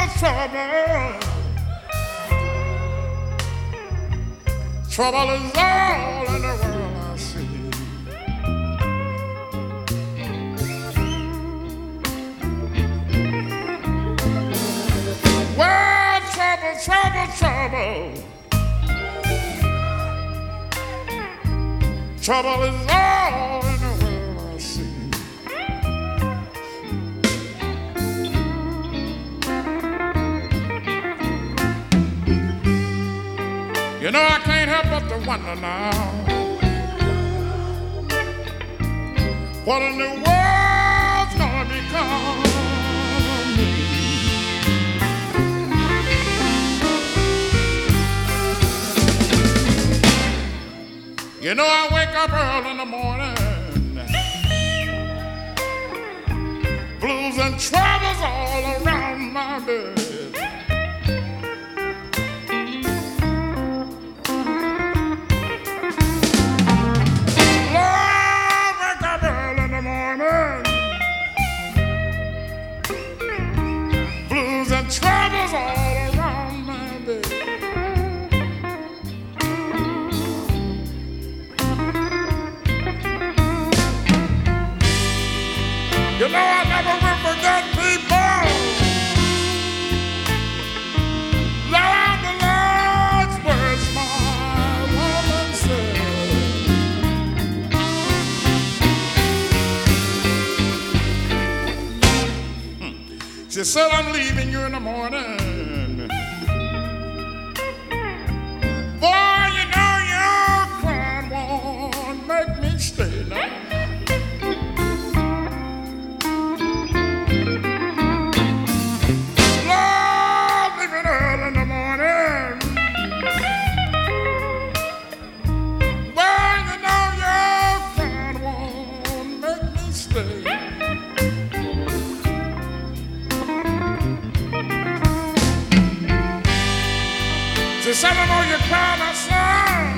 trouble. Trouble is all in the world I see. Well, trouble, trouble, trouble. Trouble is all in the world I see. You know, I can't help but to wonder now, what in the world's gonna become of me. You know, I wake up early in the morning, blues and troubles all around my bed. Troubles all around my bed. You know, I never will forget people. Lord, the Lord's words my woman said. She said, I'm leaving you in the morning. Boy, you know your crying won't make me stay now. Lord, leaving early in the morning. Boy, you know your crying won't make me stay. She said, I know you're crying, my son.